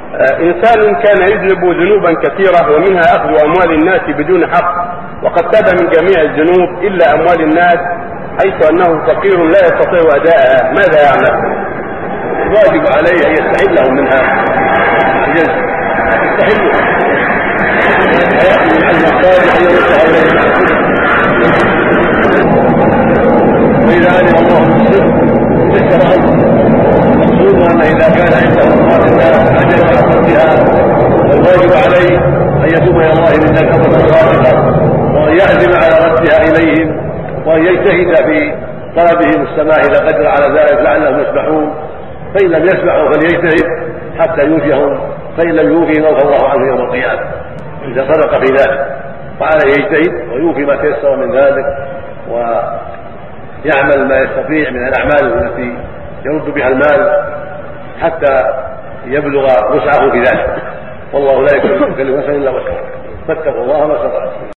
إنسان كان يذنب ذنوبا كثيرة ومنها أخذ أموال الناس بدون حق، وقد تاب من جميع الذنوب إلا أموال الناس، حيث أنه فقير لا يستطيع أداءها، ماذا يعمل؟ الواجب عليه أن يستحل لهم منها الجزء، يستحلها ويأتي من المصالح يرد عليه، وإذا علم الله بالصدق ذكر المقصود أن إذا كان عنده أموال الناس عجز عن ردها، فالواجب عليه أن يتوب إلى الله من توبة صادقة، وأن يعزم على ردها إليهم، وأن يجتهد في طلبهم السماح إذا قدر على ذلك لعلهم يسمحون، فإن لم يسمحوا فليجتهد حتى يوفيهم، فإن لم يوفي يوفى الله عنه يوم القيامة إذا صدق في ذلك، فعليه يجتهد ويوفي ما تيسر من ذلك، ويعمل ما يستطيع من الأعمال التي يرد بها المال حتى يبلغ وسعه في ذلك، والله لا يكلف نفسا إلا وسعها، فاتقوا الله ما استطعتم.